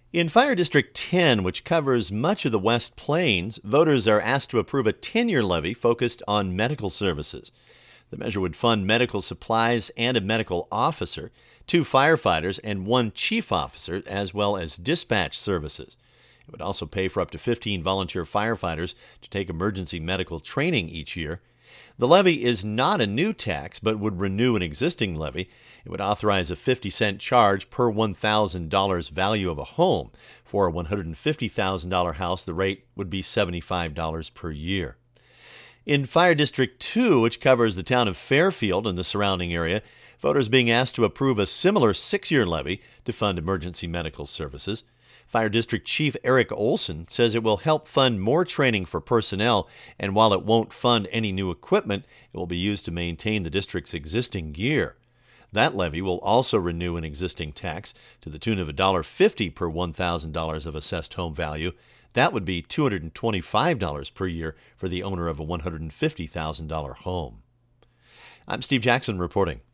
In Fire District 10, which covers much of the West Plains, voters are asked to approve a 10-year levy focused on medical services. The measure would fund medical supplies and a medical officer, 2 firefighters, and 1 chief officer, as well as dispatch services. It would also pay for up to 15 volunteer firefighters to take emergency medical training each year. The levy is not a new tax, but would renew an existing levy. It would authorize a 50-cent charge per $1,000 value of a home. For a $150,000 house, the rate would be $75 per year. In Fire District 2, which covers the town of Fairfield and the surrounding area, voters being asked to approve a similar 6-year levy to fund emergency medical services. Fire District Chief Eric Olson says it will help fund more training for personnel, and while it won't fund any new equipment, it will be used to maintain the district's existing gear. That levy will also renew an existing tax to the tune of $1.50 per $1,000 of assessed home value. That would be $225 per year for the owner of a $150,000 home. I'm Steve Jackson reporting.